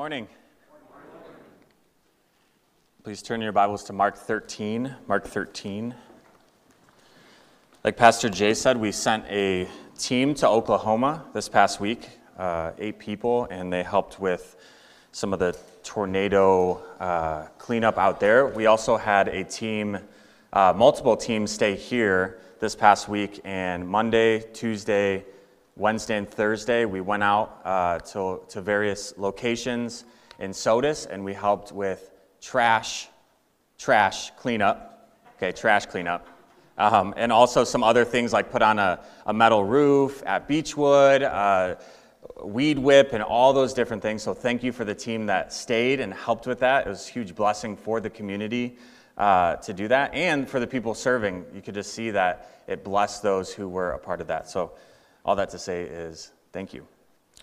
morning. Please turn your Bibles to Mark 13. Mark 13. Like Pastor Jay said, we sent a team to Oklahoma this past week, 8 people, and they helped with some of the tornado cleanup out there. We also had a team, multiple teams stay here this past week, and Monday, Tuesday, Wednesday, and Thursday, we went out to various locations in Sodus, and we helped with trash cleanup, and also some other things like put on a metal roof at Beechwood, weed whip, and all those different things. So thank you for the team that stayed and helped with that. It was a huge blessing for the community to do that, and for the people serving. You could just see that it blessed those who were a part of that. So all that to say is thank you.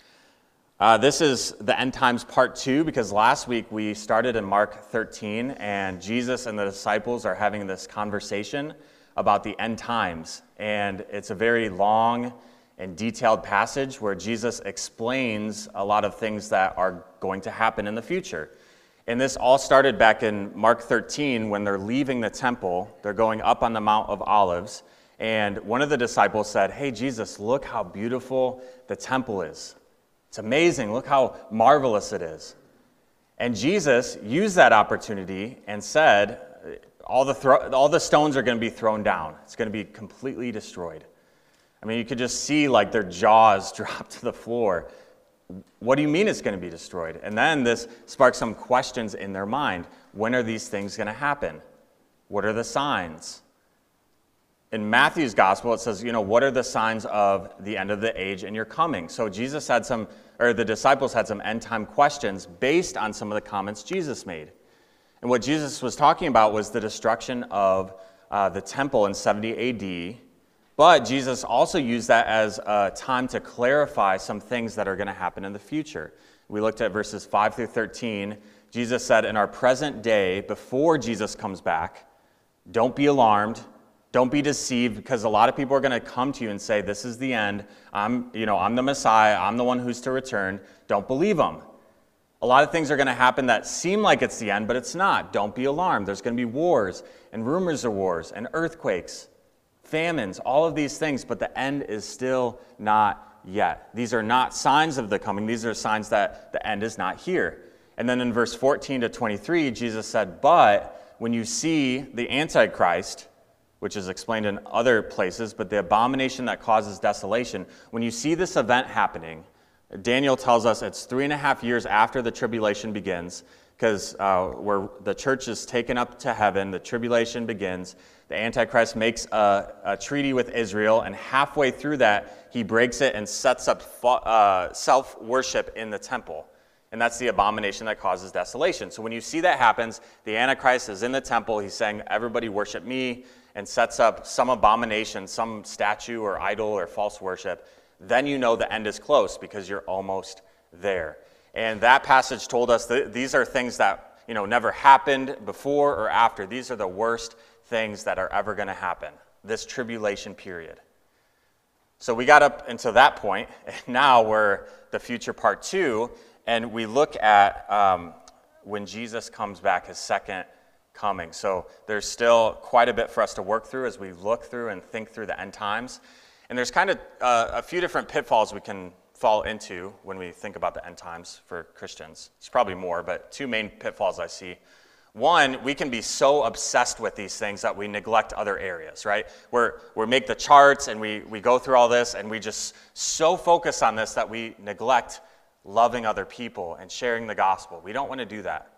This is the end times part 2, because last week we started in Mark 13, and Jesus and the disciples are having this conversation about the end times. And it's a very long and detailed passage where Jesus explains a lot of things that are going to happen in the future. And this all started back in Mark 13 when they're leaving the temple. They're going up on the Mount of Olives. And one of the disciples said, "Hey, Jesus, look how beautiful the temple is. It's amazing. Look how marvelous it is." And Jesus used that opportunity and said, all the stones are going to be thrown down. It's going to be completely destroyed. I mean, you could just see like their jaws drop to the floor. What do you mean it's going to be destroyed? And then this sparked some questions in their mind. When are these things going to happen? What are the signs? In Matthew's gospel, it says, what are the signs of the end of the age and your coming? So the disciples had some end time questions based on some of the comments Jesus made. And what Jesus was talking about was the destruction of the temple in 70 AD. But Jesus also used that as a time to clarify some things that are going to happen in the future. We looked at verses 5 through 13. Jesus said, in our present day, before Jesus comes back, don't be alarmed. Don't be deceived, because a lot of people are going to come to you and say, this is the end. I'm the Messiah. I'm the one who's to return. Don't believe them. A lot of things are going to happen that seem like it's the end, but it's not. Don't be alarmed. There's going to be wars and rumors of wars and earthquakes, famines, all of these things, but the end is still not yet. These are not signs of the coming. These are signs that the end is not here. And then in verse 14 to 23, Jesus said, but when you see the Antichrist, which is explained in other places, but the abomination that causes desolation, when you see this event happening, Daniel tells us it's 3.5 years after the tribulation begins, because where the church is taken up to heaven, the tribulation begins, the Antichrist makes a treaty with Israel, and halfway through that, he breaks it and sets up self-worship in the temple. And that's the abomination that causes desolation. So when you see that happens, the Antichrist is in the temple, he's saying, everybody worship me, and sets up some abomination, some statue or idol or false worship, then you know the end is close because you're almost there. And that passage told us that these are things that never happened before or after. These are the worst things that are ever going to happen, this tribulation period. So we got up until that point, and now we're the future part 2, and we look at when Jesus comes back, his second coming. So there's still quite a bit for us to work through as we look through and think through the end times. And there's kind of a few different pitfalls we can fall into when we think about the end times for Christians. It's probably more, but 2 main pitfalls I see. One, we can be so obsessed with these things that we neglect other areas, right? We make the charts and we go through all this, and we just so focus on this that we neglect loving other people and sharing the gospel. We don't want to do that.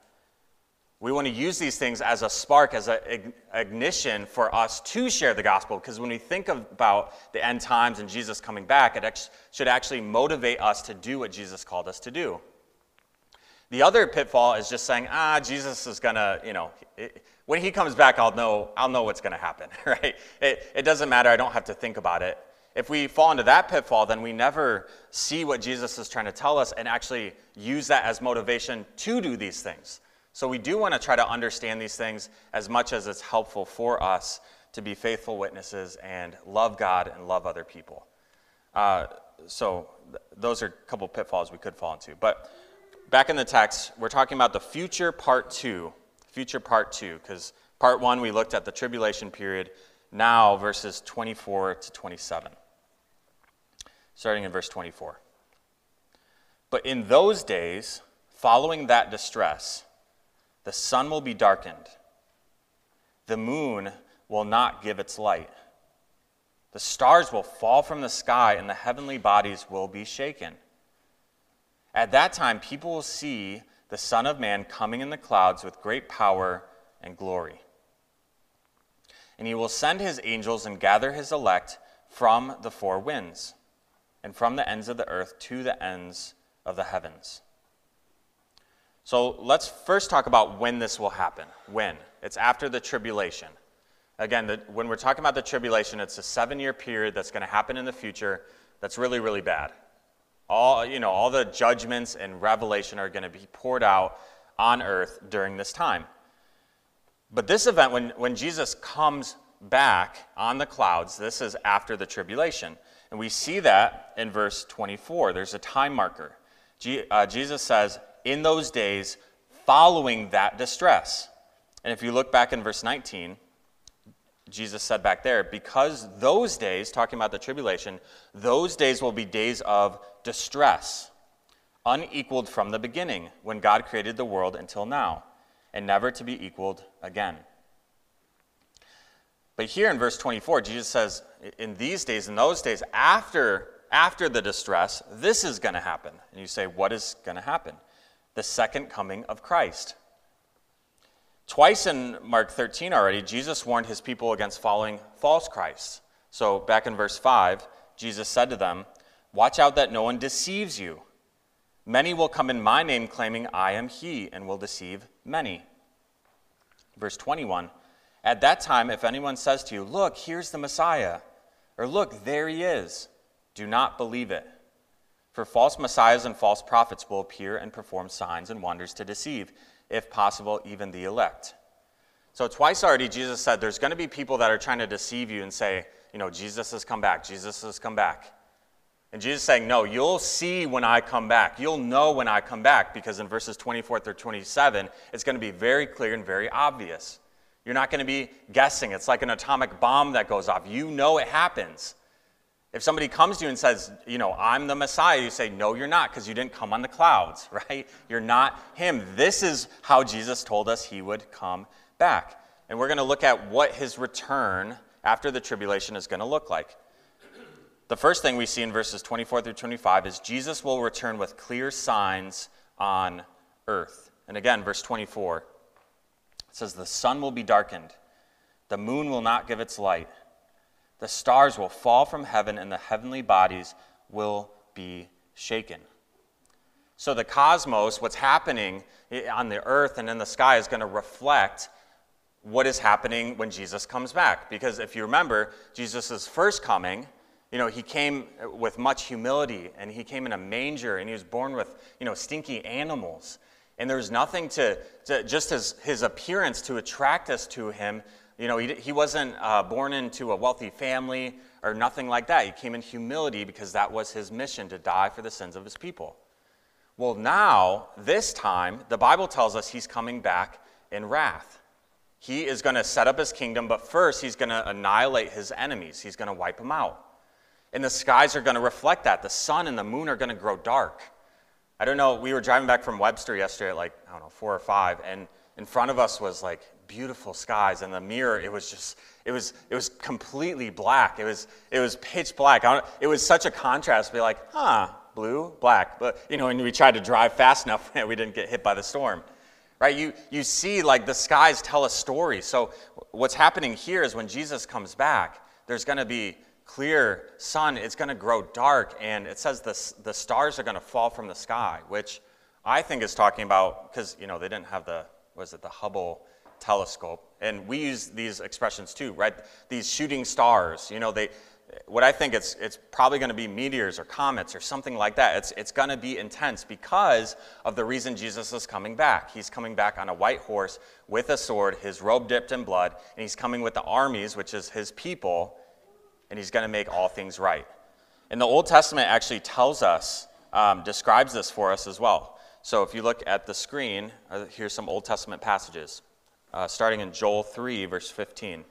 We want to use these things as a spark, as an ignition for us to share the gospel, because when we think about the end times and Jesus coming back, it should actually motivate us to do what Jesus called us to do. The other pitfall is just saying, Jesus is going to, when he comes back, I'll know what's going to happen, right? It doesn't matter. I don't have to think about it. If we fall into that pitfall, then we never see what Jesus is trying to tell us and actually use that as motivation to do these things. So we do want to try to understand these things as much as it's helpful for us to be faithful witnesses and love God and love other people. So those are a couple pitfalls we could fall into. But back in the text, we're talking about the future part two, because part one, we looked at the tribulation period, now verses 24 to 27. Starting in verse 24. But in those days, following that distress, the sun will be darkened. The moon will not give its light. The stars will fall from the sky, and the heavenly bodies will be shaken. At that time, people will see the Son of Man coming in the clouds with great power and glory. And he will send his angels and gather his elect from the four winds, and from the ends of the earth to the ends of the heavens. So let's first talk about when this will happen. When? It's after the tribulation. Again, when we're talking about the tribulation, it's a 7-year period that's going to happen in the future that's really, really bad. All the judgments and revelation are going to be poured out on earth during this time. But this event, when Jesus comes back on the clouds, this is after the tribulation. And we see that in verse 24. There's a time marker. Jesus says, in those days following that distress. And if you look back in verse 19, Jesus said back there, because those days, talking about the tribulation, those days will be days of distress, unequaled from the beginning, when God created the world until now, and never to be equaled again. But here in verse 24, Jesus says, in these days, in those days, after the distress, this is going to happen. And you say, what is going to happen? The second coming of Christ. Twice in Mark 13 already, Jesus warned his people against following false Christs. So back in verse 5, Jesus said to them, watch out that no one deceives you. Many will come in my name claiming I am he, and will deceive many. Verse 21, at that time, if anyone says to you, look, here's the Messiah, or look, there he is, do not believe it. For false messiahs and false prophets will appear and perform signs and wonders to deceive, if possible, even the elect. So twice already, Jesus said there's going to be people that are trying to deceive you and say, Jesus has come back, Jesus has come back. And Jesus is saying, no, you'll see when I come back. You'll know when I come back, because in verses 24 through 27, it's going to be very clear and very obvious. You're not going to be guessing. It's like an atomic bomb that goes off. You know it happens. If somebody comes to you and says, I'm the Messiah, you say, no, you're not, because you didn't come on the clouds, right? You're not him. This is how Jesus told us he would come back. And we're going to look at what his return after the tribulation is going to look like. The first thing we see in verses 24 through 25 is Jesus will return with clear signs on earth. And again, verse 24, it says, the sun will be darkened, the moon will not give its light. The stars will fall from heaven, and the heavenly bodies will be shaken. So the cosmos, what's happening on the earth and in the sky, is going to reflect what is happening when Jesus comes back. Because if you remember, Jesus' first coming, he came with much humility, and he came in a manger, and he was born with, stinky animals. And there was nothing to just his appearance to attract us to him. He wasn't born into a wealthy family or nothing like that. He came in humility because that was his mission, to die for the sins of his people. Well, now, this time, the Bible tells us he's coming back in wrath. He is going to set up his kingdom, but first he's going to annihilate his enemies. He's going to wipe them out. And the skies are going to reflect that. The sun and the moon are going to grow dark. I don't know, we were driving back from Webster yesterday at 4 or 5, and in front of us was beautiful skies, and the mirror, it was completely black. It was pitch black. It was such a contrast to be like, blue, black. But, and we tried to drive fast enough that we didn't get hit by the storm. Right? You see, the skies tell a story. So what's happening here is when Jesus comes back, there's going to be clear sun. It's going to grow dark, and it says the stars are going to fall from the sky, which I think is talking about, because, they didn't have the Hubble telescope. And we use these expressions too, right? These shooting stars, what I think it's probably going to be meteors or comets or something like that. It's going to be intense because of the reason Jesus is coming back. He's coming back on a white horse with a sword, his robe dipped in blood, and he's coming with the armies, which is his people, and he's going to make all things right. And the Old Testament actually tells us, describes this for us as well. So if you look at the screen, here's some Old Testament passages, starting in Joel 3, verse 15. It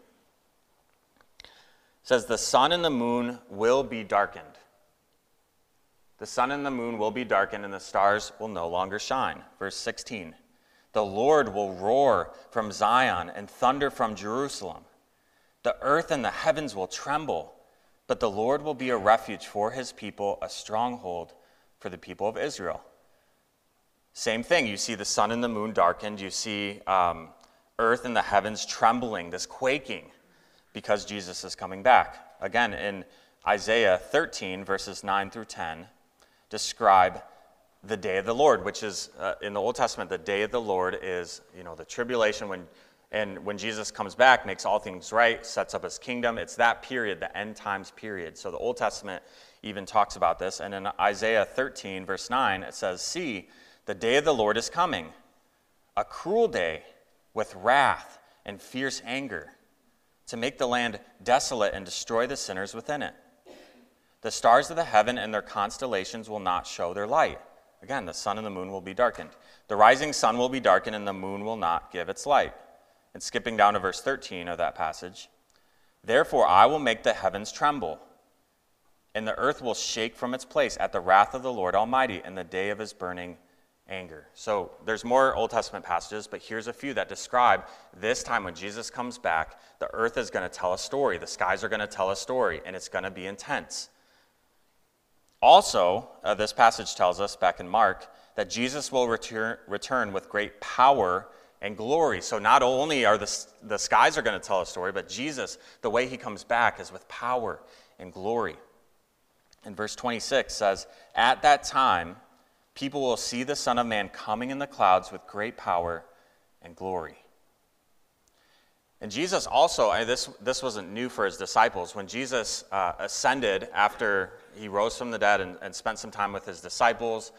says, the sun and the moon will be darkened. The sun and the moon will be darkened, and the stars will no longer shine. Verse 16. The Lord will roar from Zion and thunder from Jerusalem. The earth and the heavens will tremble, but the Lord will be a refuge for his people, a stronghold for the people of Israel. Same thing. You see the sun and the moon darkened. You see earth and the heavens trembling, this quaking, because Jesus is coming back. Again, in Isaiah 13, verses 9 through 10, describe the day of the Lord, which is, in the Old Testament, the day of the Lord is, the tribulation when Jesus comes back, makes all things right, sets up his kingdom. It's that period, the end times period. So the Old Testament even talks about this. And in Isaiah 13, verse 9, it says, see, the day of the Lord is coming, a cruel day with wrath and fierce anger, to make the land desolate and destroy the sinners within it. The stars of the heaven and their constellations will not show their light. Again, the sun and the moon will be darkened. The rising sun will be darkened, and the moon will not give its light. And skipping down to verse 13 of that passage, therefore I will make the heavens tremble, and the earth will shake from its place at the wrath of the Lord Almighty in the day of his burning anger. So there's more Old Testament passages, but here's a few that describe this time when Jesus comes back, the earth is going to tell a story. The skies are going to tell a story, and it's going to be intense. Also, this passage tells us back in Mark that Jesus will return with great power and glory. So not only are the skies are going to tell a story, but Jesus, the way he comes back is with power and glory. And verse 26 says, at that time, people will see the Son of Man coming in the clouds with great power and glory. And Jesus also, this wasn't new for his disciples. When Jesus ascended after he rose from the dead and spent some time with his disciples,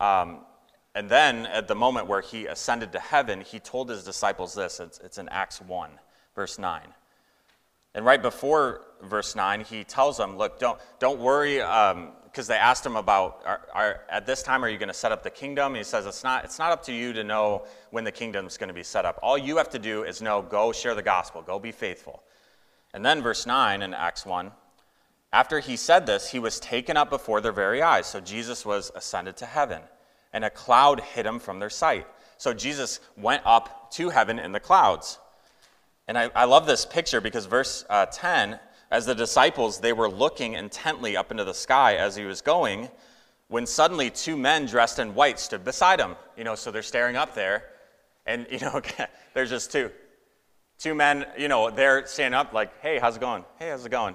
and then at the moment where he ascended to heaven, he told his disciples this. It's in Acts 1, verse 9. And right before verse 9, he tells them, look, don't worry, because they asked him about, at this time, are you going to set up the kingdom? And he says, it's not up to you to know when the kingdom's going to be set up. All you have to do is know, go share the gospel, go be faithful. And then verse 9 in Acts 1, after he said this, he was taken up before their very eyes. So Jesus was ascended to heaven, and a cloud hid him from their sight. So Jesus went up to heaven in the clouds. And I love this picture because verse 10, as the disciples, they were looking intently up into the sky as he was going, when suddenly two men dressed in white stood beside him. So they're staring up there, and, there's just two men, they're standing up like, hey, how's it going? Hey, how's it going?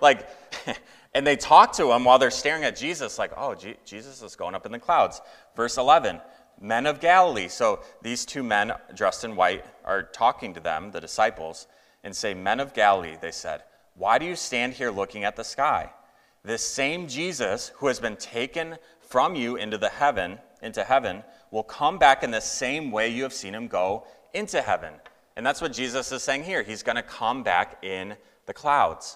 And they talk to him while they're staring at Jesus like, oh, Jesus is going up in the clouds. Verse 11, men of Galilee. So these two men dressed in white are talking to them, the disciples, and say, men of Galilee, they said, why do you stand here looking at the sky? This same Jesus who has been taken from you into heaven will come back in the same way you have seen him go into heaven. And that's what Jesus is saying here. He's going to come back in the clouds.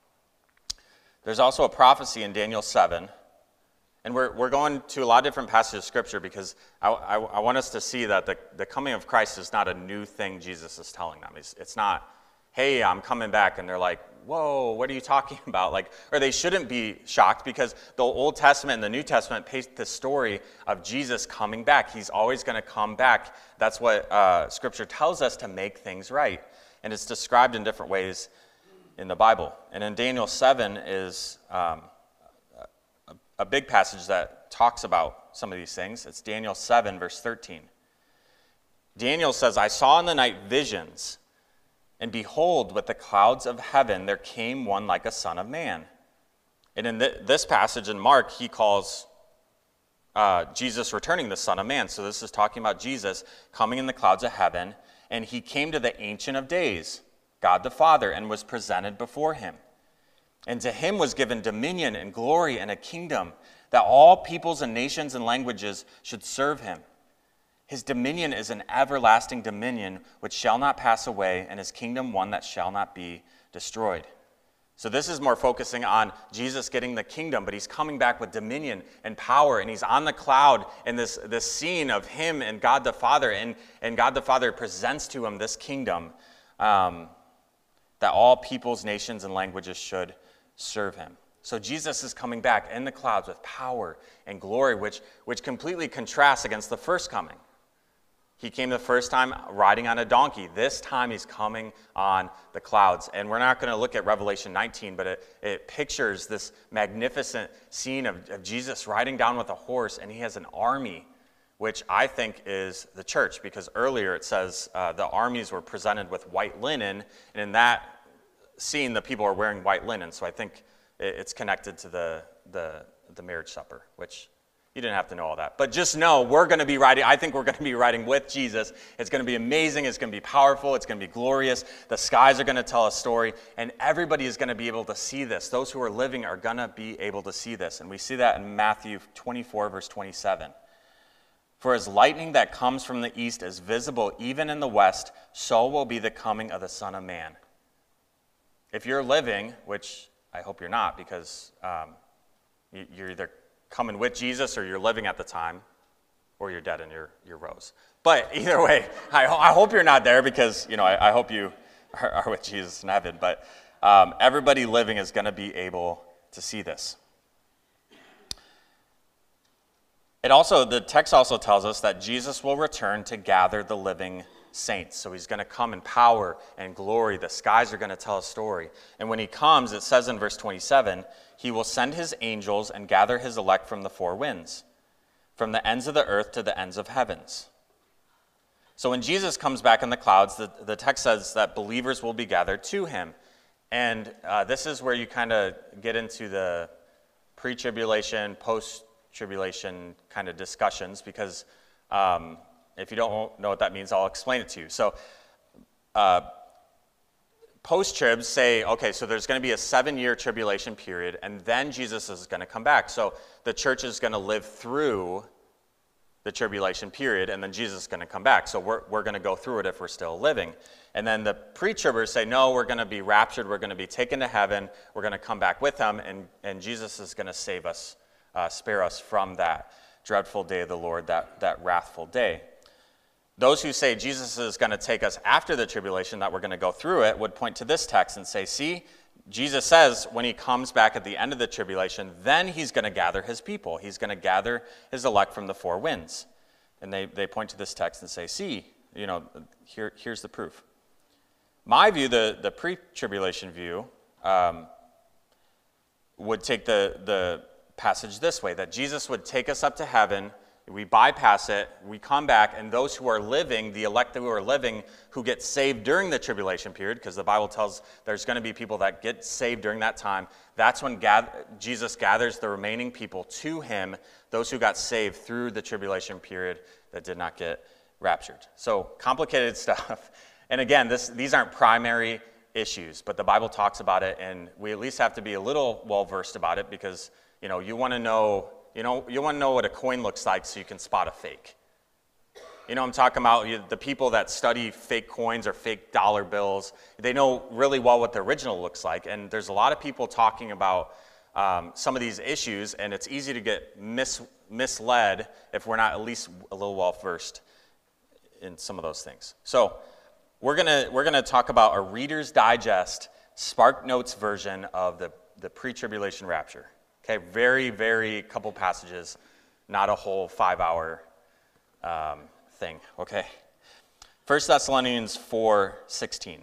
There's also a prophecy in Daniel 7. And we're going to a lot of different passages of Scripture because I want us to see that the coming of Christ is not a new thing Jesus is telling them. It's not, hey, I'm coming back. And they're like, whoa, what are you talking about? Or they shouldn't be shocked because the Old Testament and the New Testament paint the story of Jesus coming back. He's always going to come back. That's what Scripture tells us to make things right. And it's described in different ways in the Bible. And in Daniel 7 is a big passage that talks about some of these things. It's Daniel 7, verse 13. Daniel says, I saw in the night visions, and behold, with the clouds of heaven there came one like a son of man. And in this passage in Mark, he calls Jesus returning the Son of Man. So this is talking about Jesus coming in the clouds of heaven, and he came to the Ancient of Days, God the Father, and was presented before him. And to him was given dominion and glory and a kingdom, that all peoples and nations and languages should serve him. His dominion is an everlasting dominion which shall not pass away, and his kingdom one that shall not be destroyed. So this is more focusing on Jesus getting the kingdom, but he's coming back with dominion and power, and he's on the cloud in this scene of him and God the Father, and God the Father presents to him this kingdom that all peoples, nations, and languages should serve him. So Jesus is coming back in the clouds with power and glory, which completely contrasts against the first coming. He came the first time riding on a donkey. This time he's coming on the clouds. And we're not going to look at Revelation 19, but it pictures this magnificent scene of Jesus riding down with a horse, and he has an army, which I think is the church, because earlier it says the armies were presented with white linen, and in that scene the people are wearing white linen. So I think it's connected to the marriage supper, which you didn't have to know all that. But just know we're going to be riding, I think we're going to be riding with Jesus. It's going to be amazing. It's going to be powerful. It's going to be glorious. The skies are going to tell a story, and everybody is going to be able to see this. Those who are living are going to be able to see this. And we see that in Matthew 24, verse 27. For as lightning that comes from the east is visible even in the west, so will be the coming of the Son of Man. If you're living, which I hope you're not, because you're either coming with Jesus, or you're living at the time, or you're dead and you're rose. But either way, I hope you're not there, because I hope you are with Jesus in heaven. But everybody living is going to be able to see this. The text also tells us that Jesus will return to gather the living saints. So he's going to come in power and glory. The skies are going to tell a story. And when he comes, it says in verse 27, he will send his angels and gather his elect from the four winds, from the ends of the earth to the ends of heavens. So when Jesus comes back in the clouds, the text says that believers will be gathered to him. And this is where you kind of get into the pre-tribulation, post-tribulation kind of discussions, because if you don't know what that means, I'll explain it to you. So post-tribs say, okay, so there's going to be a 7-year tribulation period, and then Jesus is going to come back. So the church is going to live through the tribulation period, and then Jesus is going to come back. So we're going to go through it if we're still living. And then the pre-tribbers say, no, we're going to be raptured, we're going to be taken to heaven, we're going to come back with him, and Jesus is going to save us, spare us from that dreadful day of the Lord, that wrathful day. Those who say Jesus is going to take us after the tribulation, that we're going to go through it, would point to this text and say, see, Jesus says when he comes back at the end of the tribulation, then he's going to gather his people. He's going to gather his elect from the four winds. And they point to this text and say, see, here's the proof. My view, the pre-tribulation view, would take the passage this way, that Jesus would take us up to heaven, we bypass it, we come back, and those who are living, the elect who are living, who get saved during the tribulation period, because the Bible tells there's going to be people that get saved during that time, that's when Jesus gathers the remaining people to him, those who got saved through the tribulation period that did not get raptured. So complicated stuff. And again, these aren't primary issues, but the Bible talks about it, and we at least have to be a little well-versed about it, because you want to know what a coin looks like so you can spot a fake. I'm talking about the people that study fake coins or fake dollar bills. They know really well what the original looks like. And there's a lot of people talking about some of these issues, and it's easy to get misled if we're not at least a little well versed in some of those things. So we're gonna talk about a Reader's Digest Spark Notes version of the pre-tribulation rapture. Okay, very, very couple passages, not a whole 5-hour thing, okay? 1 Thessalonians 4:16.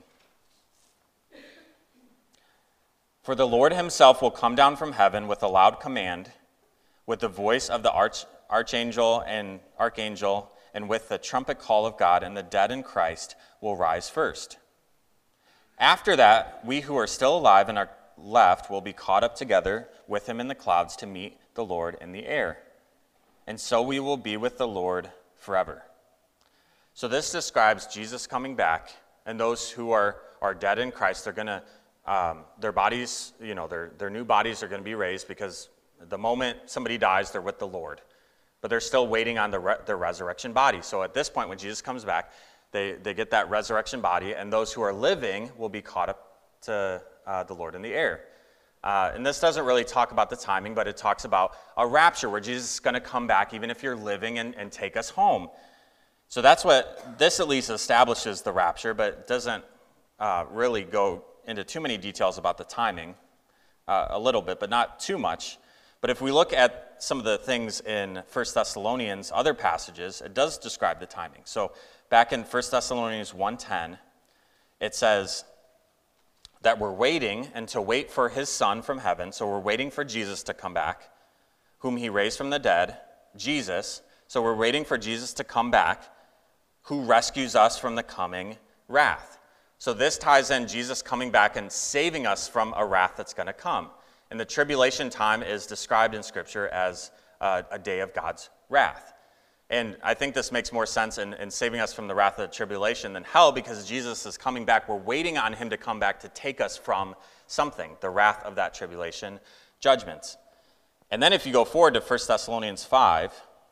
For the Lord himself will come down from heaven with a loud command, with the voice of the archangel, and with the trumpet call of God, and the dead in Christ will rise first. After that, we who are still alive and are left will be caught up together with him in the clouds to meet the Lord in the air. And so we will be with the Lord forever. So this describes Jesus coming back, and those who are dead in Christ, they're going to, their bodies, their new bodies are going to be raised, because the moment somebody dies, they're with the Lord. But they're still waiting on their resurrection body. So at this point, when Jesus comes back, they get that resurrection body, and those who are living will be caught up the Lord in the air. And this doesn't really talk about the timing, but it talks about a rapture where Jesus is going to come back even if you're living and take us home. So that's what this at least establishes the rapture, but doesn't really go into too many details about the timing. A little bit, but not too much. But if we look at some of the things in 1 Thessalonians, other passages, it does describe the timing. So back in 1 Thessalonians 1:10, it says that we're waiting and to wait for his Son from heaven. So we're waiting for Jesus to come back, whom he raised from the dead, Jesus. So we're waiting for Jesus to come back, who rescues us from the coming wrath. So this ties in Jesus coming back and saving us from a wrath that's going to come. And the tribulation time is described in Scripture as a day of God's wrath. And I think this makes more sense in saving us from the wrath of the tribulation than hell, because Jesus is coming back. We're waiting on him to come back to take us from something, the wrath of that tribulation judgments. And then if you go forward to 1 Thessalonians 5,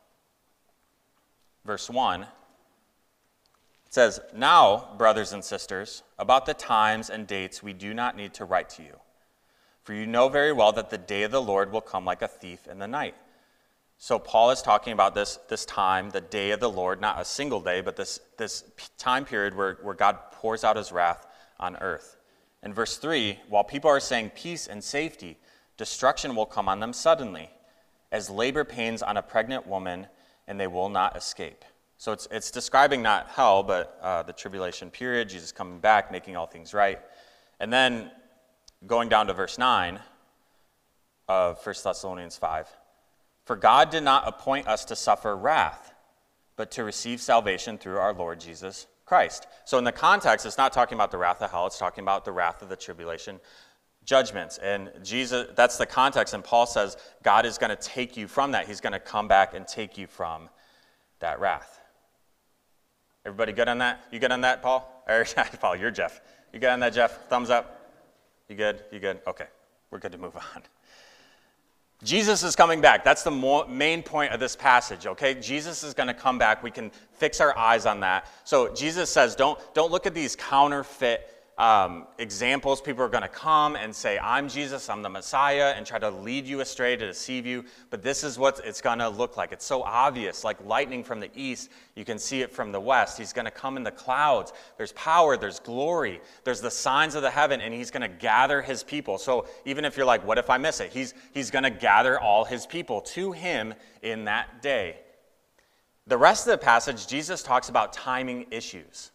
verse 1, it says, "Now, brothers and sisters, about the times and dates we do not need to write to you. For you know very well that the day of the Lord will come like a thief in the night." So Paul is talking about this time, the day of the Lord, not a single day, but this time period where God pours out his wrath on earth. In verse 3, while people are saying peace and safety, destruction will come on them suddenly, as labor pains on a pregnant woman, and they will not escape. So it's describing not hell, but the tribulation period, Jesus coming back, making all things right. And then going down to verse 9 of 1 Thessalonians 5, "For God did not appoint us to suffer wrath, but to receive salvation through our Lord Jesus Christ." So in the context, it's not talking about the wrath of hell, it's talking about the wrath of the tribulation judgments. And Jesus, that's the context, and Paul says God is going to take you from that. He's going to come back and take you from that wrath. Everybody good on that? You good on that, Paul? Or Paul, you're Jeff. You good on that, Jeff? Thumbs up. You good? You good? Okay, we're good to move on. Jesus is coming back. That's the main point of this passage, okay? Jesus is going to come back. We can fix our eyes on that. So Jesus says, don't look at these counterfeit examples. People are going to come and say, "I'm Jesus, I'm the Messiah," and try to lead you astray to deceive you. But this is what it's going to look like. It's so obvious, like lightning from the east. You can see it from the west. He's going to come in the clouds. There's power, there's glory, there's the signs of the heaven, and he's going to gather his people. So even if you're like, what if I miss it? He's going to gather all his people to him in that day. The rest of the passage, Jesus talks about timing issues.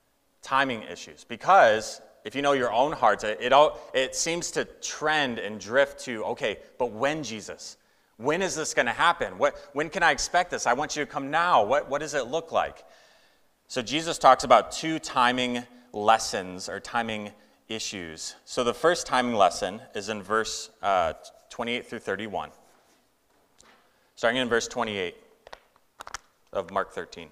Because if you know your own hearts, it seems to trend and drift to, okay, but when, Jesus? When is this going to happen? When can I expect this? I want you to come now. What does it look like? So Jesus talks about two timing lessons or timing issues. So the first timing lesson is in verse 28 through 31. Starting in verse 28 of Mark 13.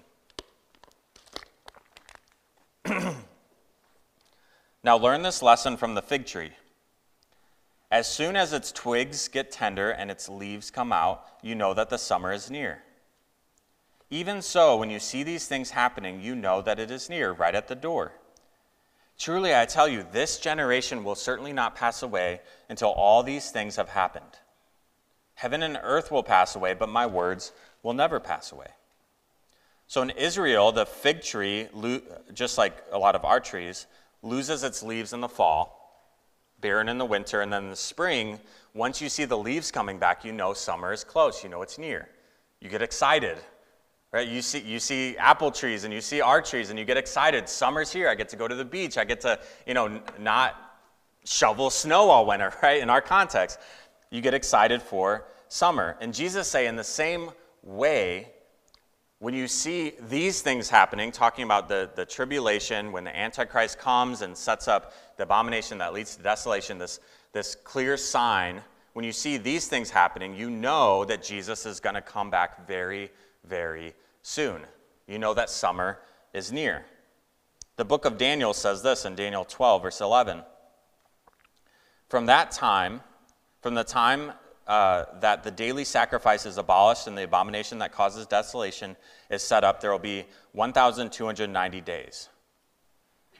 "Now learn this lesson from the fig tree. As soon as its twigs get tender and its leaves come out, you know that the summer is near. Even so, when you see these things happening, you know that it is near, right at the door. Truly, I tell you, this generation will certainly not pass away until all these things have happened. Heaven and earth will pass away, but my words will never pass away." So in Israel, the fig tree, just like a lot of our trees, loses its leaves in the fall, barren in the winter, and then in the spring, once you see the leaves coming back, you know summer is close, you know it's near. You get excited, right? You see apple trees and you see our trees and you get excited. Summer's here, I get to go to the beach, I get to, not shovel snow all winter, right? In our context, you get excited for summer. And Jesus say in the same way, when you see these things happening, talking about the tribulation, when the Antichrist comes and sets up the abomination that leads to desolation, this clear sign, when you see these things happening, you know that Jesus is going to come back very, very soon. You know that summer is near. The book of Daniel says this in Daniel 12, verse 11. From the time that the daily sacrifice is abolished and the abomination that causes desolation is set up, there will be 1,290 days.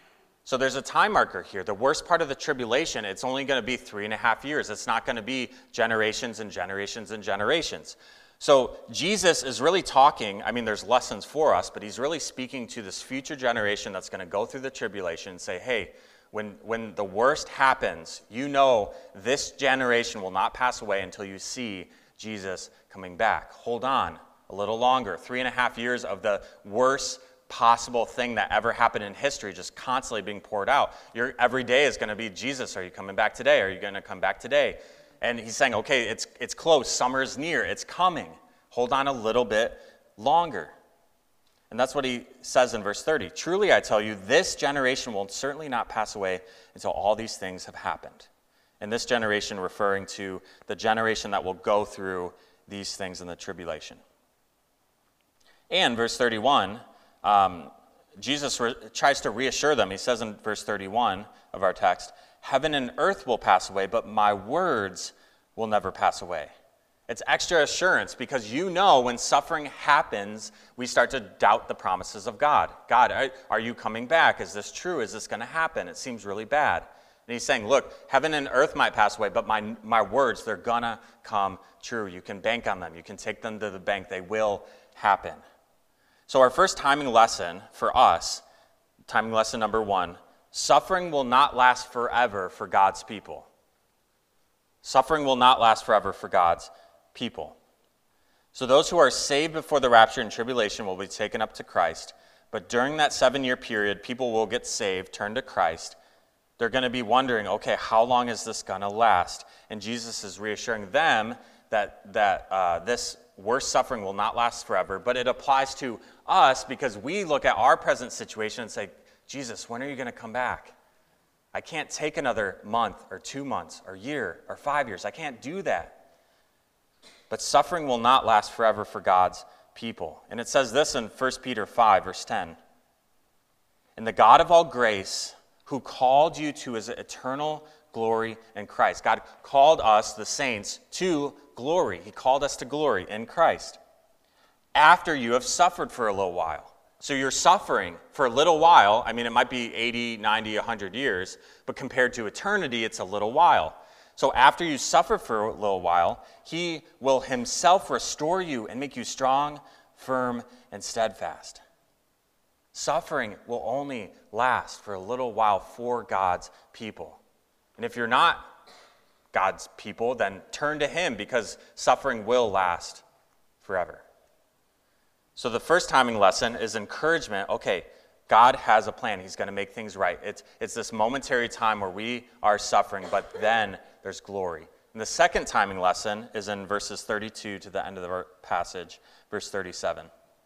So there's a time marker here. The worst part of the tribulation, it's only going to be 3.5 years. It's not going to be generations and generations and generations. So Jesus is really talking, there's lessons for us, but he's really speaking to this future generation that's going to go through the tribulation and say, hey, when the worst happens, this generation will not pass away until you see Jesus coming back. Hold on a little longer. 3.5 years of the worst possible thing that ever happened in history just constantly being poured out. Every day is going to be, Jesus, are you coming back today? Are you going to come back today? And he's saying, okay, it's close. Summer's near. It's coming. Hold on a little bit longer. And that's what he says in verse 30. Truly, I tell you, this generation will certainly not pass away until all these things have happened. And this generation referring to the generation that will go through these things in the tribulation. And verse 31, Jesus tries to reassure them. He says in verse 31 of our text, heaven and earth will pass away, but my words will never pass away. It's extra assurance because when suffering happens, we start to doubt the promises of God. God, are you coming back? Is this true? Is this going to happen? It seems really bad. And he's saying, look, heaven and earth might pass away, but my words, they're going to come true. You can bank on them. You can take them to the bank. They will happen. So our first timing lesson for us, timing lesson number 1, suffering will not last forever for God's people. Suffering will not last forever for God's people. So those who are saved before the rapture and tribulation will be taken up to Christ. But during that 7-year period, people will get saved, turn to Christ. They're going to be wondering, okay, how long is this going to last? And Jesus is reassuring them that this worst suffering will not last forever, but it applies to us because we look at our present situation and say, Jesus, when are you going to come back? I can't take another month or 2 months or year or 5 years. I can't do that. But suffering will not last forever for God's people. And it says this in 1 Peter 5, verse 10. And the God of all grace, who called you to his eternal glory in Christ. God called us, the saints, to glory. He called us to glory in Christ. After you have suffered for a little while. So you're suffering for a little while. It might be 80, 90, 100 years, but compared to eternity, it's a little while. So after you suffer for a little while, he will himself restore you and make you strong, firm, and steadfast. Suffering will only last for a little while for God's people. And if you're not God's people, then turn to him because suffering will last forever. So the first timing lesson is encouragement. Okay, God has a plan. He's going to make things right. It's this momentary time where we are suffering, but then there's glory. And the second timing lesson is in verses 32 to the end of the passage, verse 37.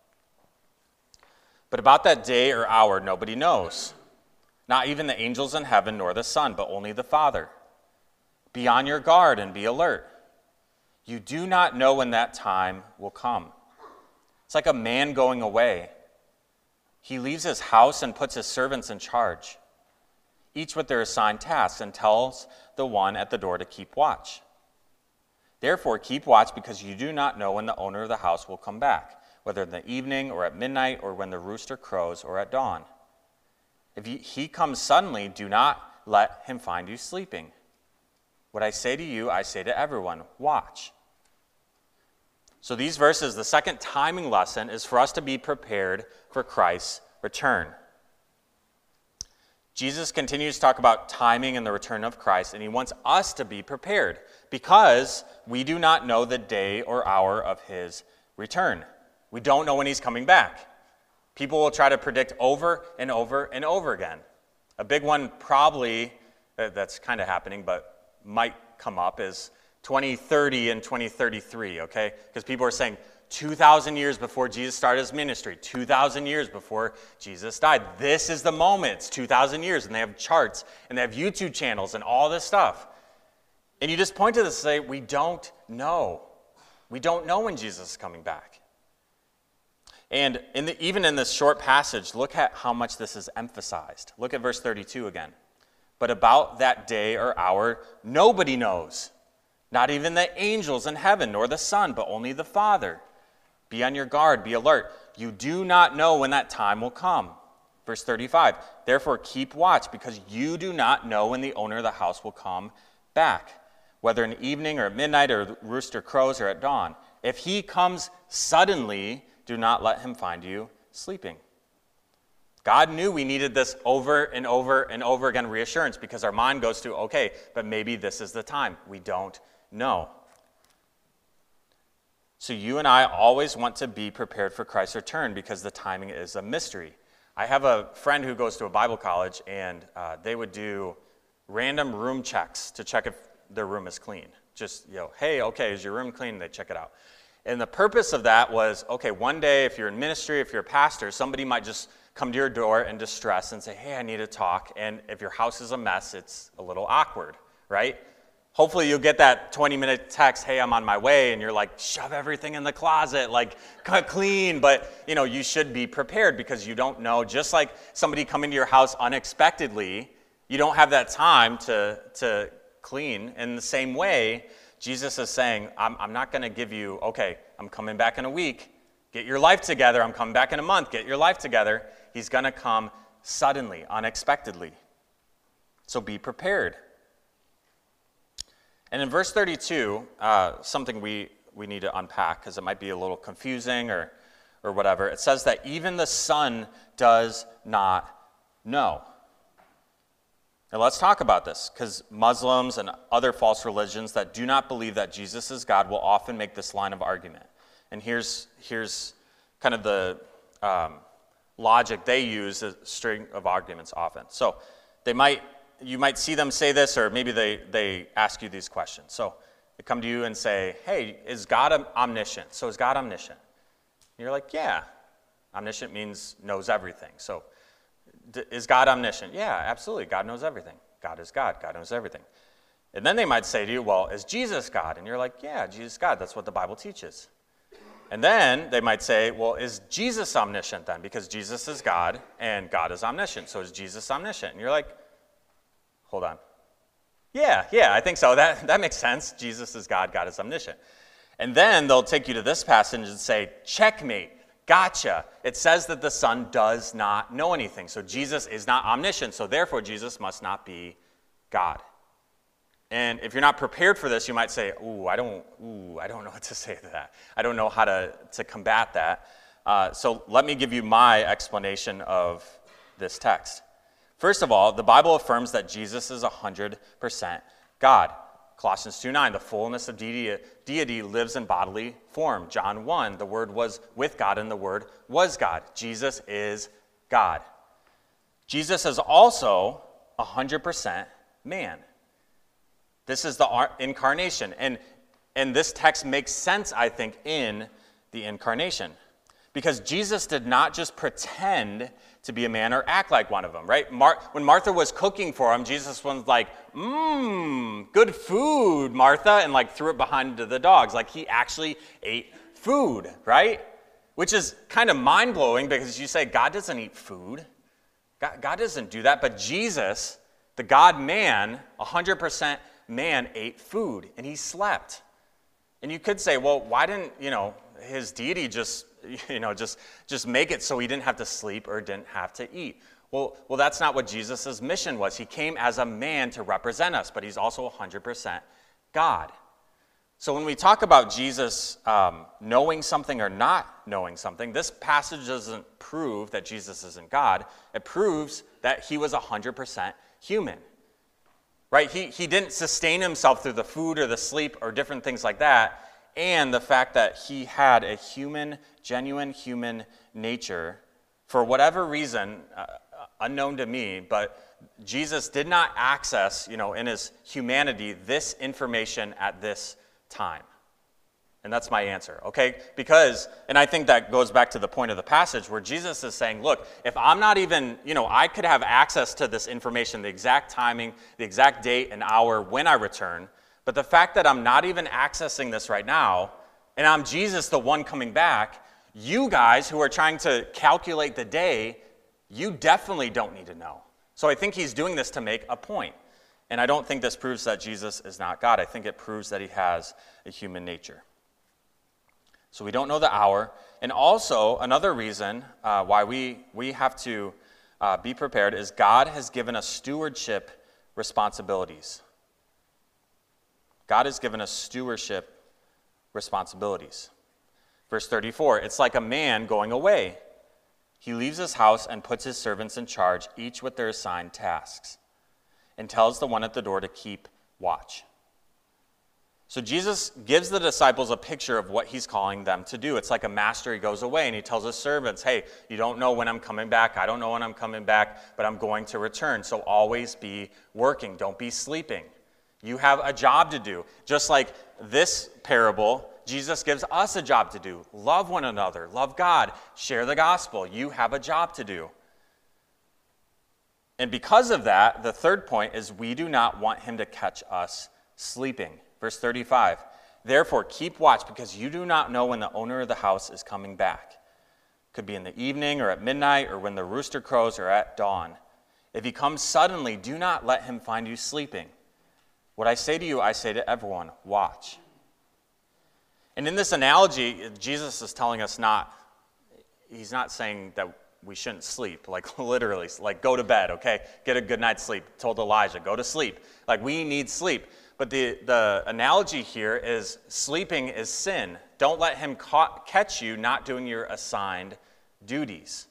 But about that day or hour, nobody knows. Not even the angels in heaven nor the Son, but only the Father. Be on your guard and be alert. You do not know when that time will come. It's like a man going away. He leaves his house and puts his servants in charge, each with their assigned tasks, and tells the one at the door to keep watch. Therefore, keep watch because you do not know when the owner of the house will come back, whether in the evening or at midnight or when the rooster crows or at dawn. If he comes suddenly, do not let him find you sleeping. What I say to you, I say to everyone, watch. So these verses, the second timing lesson is for us to be prepared for Christ's return. Jesus continues to talk about timing and the return of Christ, and he wants us to be prepared because we do not know the day or hour of his return. We don't know when he's coming back. People will try to predict over and over and over again. A big one probably that's kind of happening but might come up is 2030 and 2033, okay? Because people are saying 2,000 years before Jesus started his ministry, 2,000 years before Jesus died. This is the moment. It's 2,000 years, and they have charts, and they have YouTube channels, and all this stuff. And you just point to this and say, we don't know. We don't know when Jesus is coming back. And even in this short passage, look at how much this is emphasized. Look at verse 32 again. But about that day or hour, nobody knows. Not even the angels in heaven, nor the Son, but only the Father. Be on your guard, be alert. You do not know when that time will come. Verse 35, therefore keep watch, because you do not know when the owner of the house will come back, whether in the evening or at midnight or the rooster crows or at dawn. If he comes suddenly, do not let him find you sleeping. God knew we needed this over and over and over again reassurance, because our mind goes to, okay, but maybe this is the time. We don't know. So you and I always want to be prepared for Christ's return, because the timing is a mystery. I have a friend who goes to a Bible college, and they would do random room checks to check if their room is clean. Just, hey, okay, is your room clean? And they check it out. And the purpose of that was, okay, one day if you're in ministry, if you're a pastor, somebody might just come to your door in distress and say, hey, I need to talk. And if your house is a mess, it's a little awkward, right? Hopefully you'll get that 20-minute text, hey, I'm on my way, and you're like, shove everything in the closet, like, cut clean. But, you should be prepared, because you don't know. Just like somebody coming to your house unexpectedly, you don't have that time to clean. In the same way, Jesus is saying, I'm not going to give you, okay, I'm coming back in a week. Get your life together. I'm coming back in a month. Get your life together. He's going to come suddenly, unexpectedly. So be prepared. And in verse 32, something we need to unpack, because it might be a little confusing or whatever. It says that even the Son does not know. Now let's talk about this, because Muslims and other false religions that do not believe that Jesus is God will often make this line of argument. And here's kind of the logic they use, a string of arguments often. So you might see them say this, or maybe they ask you these questions. So they come to you and say, hey, is God omniscient? So is God omniscient? And you're like, yeah. Omniscient means knows everything. So is God omniscient? Yeah, absolutely. God knows everything. God is God. God knows everything. And then they might say to you, well, is Jesus God? And you're like, yeah, Jesus is God. That's what the Bible teaches. And then they might say, well, is Jesus omniscient then? Because Jesus is God and God is omniscient. So is Jesus omniscient? And you're like, hold on. Yeah, I think so. That makes sense. Jesus is God, God is omniscient. And then they'll take you to this passage and say, checkmate, gotcha. It says that the Son does not know anything. So Jesus is not omniscient, so therefore Jesus must not be God. And if you're not prepared for this, you might say, I don't know what to say to that. I don't know how to combat that. So let me give you my explanation of this text. First of all, the Bible affirms that Jesus is 100% God. Colossians 2:9, the fullness of deity lives in bodily form. John 1, the Word was with God and the Word was God. Jesus is God. Jesus is also 100% man. This is the incarnation. And this text makes sense, I think, in the incarnation. Because Jesus did not just pretend to be a man or act like one of them, right? When Martha was cooking for him, Jesus was like, good food, Martha, and like threw it behind the dogs. Like he actually ate food, right? Which is kind of mind-blowing, because you say, God doesn't eat food. God doesn't do that. But Jesus, the God-man, 100% man, ate food, and he slept. And you could say, well, why didn't, his deity just make it so he didn't have to sleep or didn't have to eat? Well, that's not what Jesus' mission was. He came as a man to represent us, but he's also 100% God. So when we talk about Jesus knowing something or not knowing something, this passage doesn't prove that Jesus isn't God. It proves that he was 100% human. Right? He didn't sustain himself through the food or the sleep or different things like that. And the fact that he had a genuine human nature, for whatever reason, unknown to me, but Jesus did not access, in his humanity, this information at this time. And that's my answer, okay? Because, and I think that goes back to the point of the passage where Jesus is saying, look, if I'm not even, I could have access to this information, the exact timing, the exact date and hour when I return, but the fact that I'm not even accessing this right now, and I'm Jesus, the one coming back, you guys who are trying to calculate the day, you definitely don't need to know. So I think he's doing this to make a point. And I don't think this proves that Jesus is not God. I think it proves that he has a human nature. So we don't know the hour. And also, another reason why we have to be prepared, is God has given us stewardship responsibilities. God has given us stewardship responsibilities. Verse 34, it's like a man going away. He leaves his house and puts his servants in charge, each with their assigned tasks, and tells the one at the door to keep watch. So Jesus gives the disciples a picture of what he's calling them to do. It's like a master. He goes away and he tells his servants, hey, you don't know when I'm coming back. I don't know when I'm coming back, but I'm going to return. So always be working. Don't be sleeping. You have a job to do. Just like this parable, Jesus gives us a job to do. Love one another. Love God. Share the gospel. You have a job to do. And because of that, the third point is we do not want him to catch us sleeping. Verse 35, therefore keep watch because you do not know when the owner of the house is coming back. Could be in the evening or at midnight or when the rooster crows or at dawn. If he comes suddenly, do not let him find you sleeping. What I say to you, I say to everyone, watch. And in this analogy, Jesus is telling us he's not saying that we shouldn't sleep, like literally, like go to bed, okay? Get a good night's sleep. Told Elijah, go to sleep. Like we need sleep. But the analogy here is sleeping is sin. Don't let him catch you not doing your assigned duties.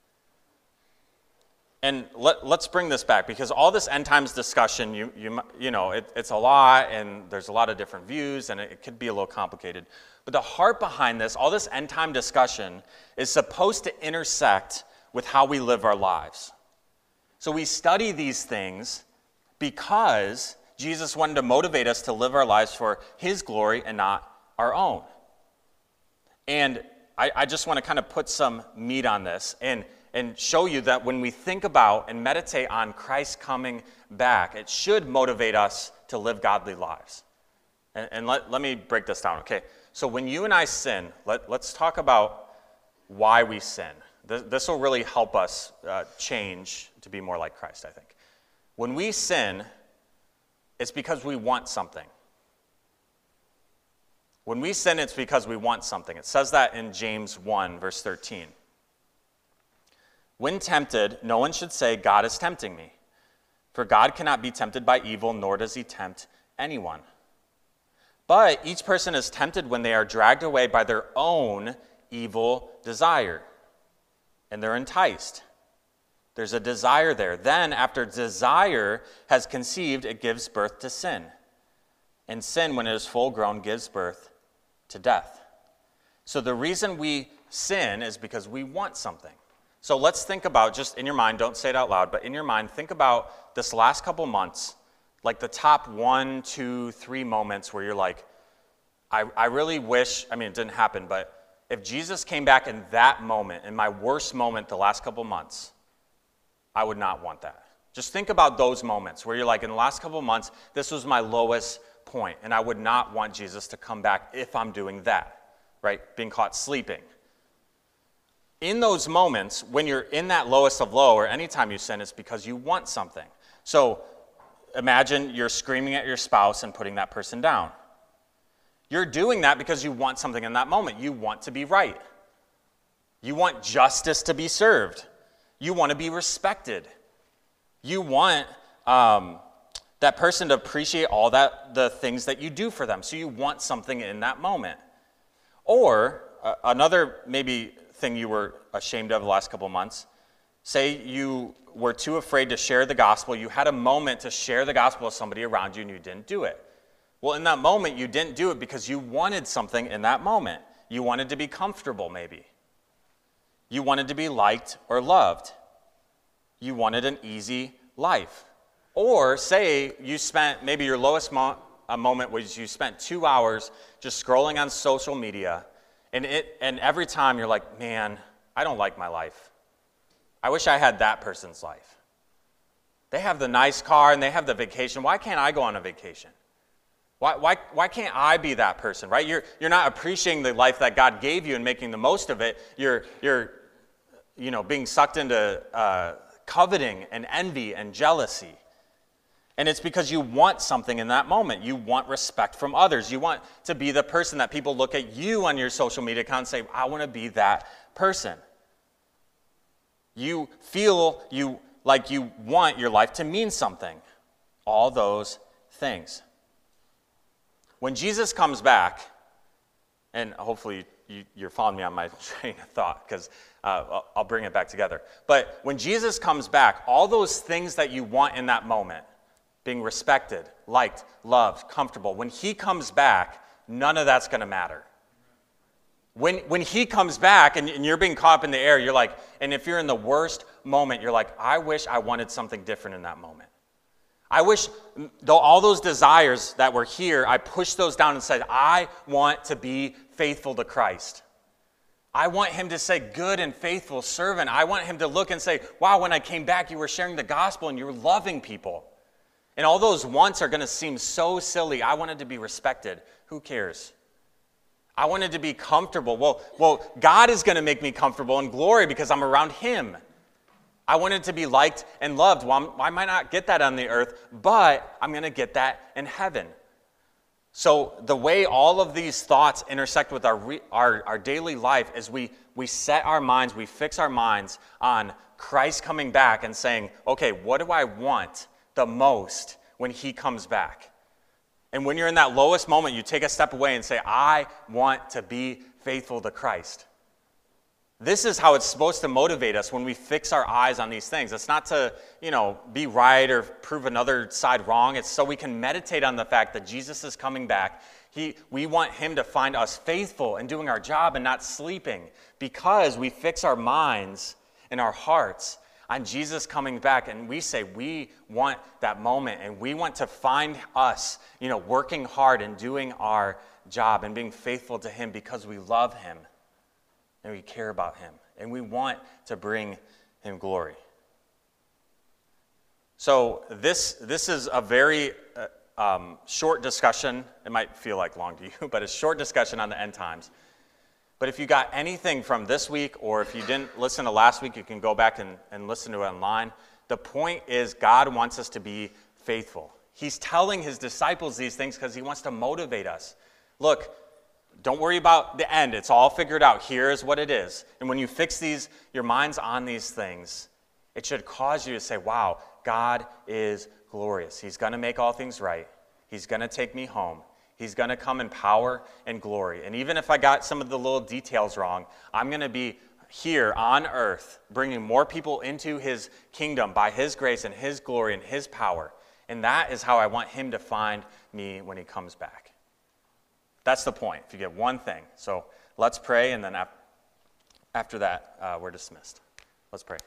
And let's bring this back, because all this end times discussion, you know, it's a lot, and there's a lot of different views, and it could be a little complicated. But the heart behind this, all this end time discussion, is supposed to intersect with how we live our lives. So we study these things because Jesus wanted to motivate us to live our lives for his glory and not our own. And I just want to kind of put some meat on this and show you that when we think about and meditate on Christ coming back, it should motivate us to live godly lives. And let me break this down, okay? So when you and I sin, let's talk about why we sin. This will really help us change to be more like Christ, I think. When we sin, it's because we want something. When we sin, it's because we want something. It says that in James 1, verse 13. When tempted, no one should say, God is tempting me. For God cannot be tempted by evil, nor does he tempt anyone. But each person is tempted when they are dragged away by their own evil desire, and they're enticed. There's a desire there. Then, after desire has conceived, it gives birth to sin. And sin, when it is full grown, gives birth to death. So the reason we sin is because we want something. So let's think about, just in your mind, don't say it out loud, but in your mind, think about this last couple months, like the top 1, 2, 3 moments where you're like, I really wish, I mean, it didn't happen, but if Jesus came back in that moment, in my worst moment the last couple months, I would not want that. Just think about those moments where you're like, in the last couple months, this was my lowest point, and I would not want Jesus to come back if I'm doing that, right? Being caught sleeping. In those moments, when you're in that lowest of low, or anytime you sin, it's because you want something. So imagine you're screaming at your spouse and putting that person down. You're doing that because you want something in that moment. You want to be right. You want justice to be served. You want to be respected. You want that person to appreciate all the things that you do for them. So you want something in that moment. Or another maybe thing you were ashamed of the last couple months, say you were too afraid to share the gospel. You had a moment to share the gospel with somebody around you and you didn't do it. Well, in that moment, you didn't do it because you wanted something in that moment. You wanted to be comfortable, maybe. You wanted to be liked or loved. You wanted an easy life. Or say you spent, maybe your lowest moment was you spent 2 hours just scrolling on social media, and every time you're like, man, I don't like my life. I wish I had that person's life. They have the nice car and they have the vacation. Why can't I go on a vacation? Why can't I be that person, right? You're not appreciating the life that God gave you and making the most of it. You're being sucked into coveting and envy and jealousy. And it's because you want something in that moment. You want respect from others. You want to be the person that people look at you on your social media account and say, I want to be that person. you feel like you want your life to mean something. All those things. When Jesus comes back, and hopefully you're following me on my train of thought, because I'll bring it back together. But when Jesus comes back, all those things that you want in that moment, being respected, liked, loved, comfortable, when he comes back, none of that's going to matter. When he comes back and you're being caught up in the air, you're like, and if you're in the worst moment, you're like, I wish I wanted something different in that moment. I wish, though all those desires that were here, I pushed those down and said, I want to be faithful to Christ. I want him to say, good and faithful servant. I want him to look and say, wow, when I came back, you were sharing the gospel and you were loving people. And all those wants are going to seem so silly. I wanted to be respected. Who cares? I wanted to be comfortable. Well, God is going to make me comfortable in glory because I'm around him. I wanted to be liked and loved. Well, I might not get that on the earth, but I'm going to get that in heaven. So the way all of these thoughts intersect with our daily life is we set our minds, we fix our minds on Christ coming back and saying, okay, what do I want the most when he comes back? And when you're in that lowest moment, you take a step away and say, I want to be faithful to Christ. This is how it's supposed to motivate us when we fix our eyes on these things. It's not to, be right or prove another side wrong. It's so we can meditate on the fact that Jesus is coming back. We want him to find us faithful and doing our job and not sleeping, because we fix our minds and our hearts on Jesus coming back, and we say we want that moment, and we want to find us, working hard and doing our job and being faithful to him because we love him and we care about him and we want to bring him glory. So this is a very short discussion. It might feel like long to you, but a short discussion on the end times. But if you got anything from this week, or if you didn't listen to last week, you can go back and listen to it online. The point is, God wants us to be faithful. He's telling his disciples these things because he wants to motivate us. Look, don't worry about the end. It's all figured out. Here is what it is. And when you fix your minds on these things, it should cause you to say, wow, God is glorious. He's going to make all things right. He's going to take me home. He's going to come in power and glory. And even if I got some of the little details wrong, I'm going to be here on earth, bringing more people into his kingdom by his grace and his glory and his power. And that is how I want him to find me when he comes back. That's the point, if you get one thing. So let's pray, and then after that, we're dismissed. Let's pray.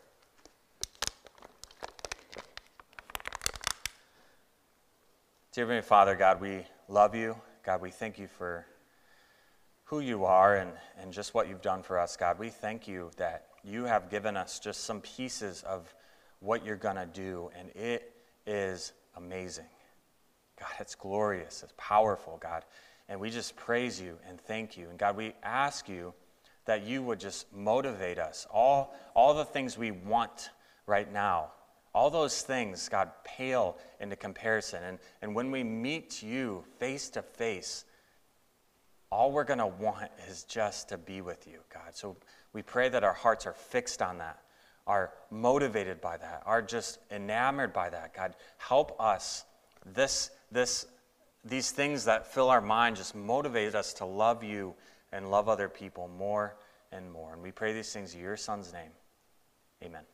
Dear Heavenly Father, God, we love you. God, we thank you for who you are and just what you've done for us. God, we thank you that you have given us just some pieces of what you're going to do, and it is amazing. God, it's glorious. It's powerful, God. And we just praise you and thank you. And God, we ask you that you would just motivate us. All the things we want right now, all those things, God, pale into comparison. And when we meet you face to face, all we're going to want is just to be with you, God. So we pray that our hearts are fixed on that, are motivated by that, are just enamored by that. God, help us. These things that fill our mind just motivate us to love you and love other people more and more. And we pray these things in your Son's name. Amen.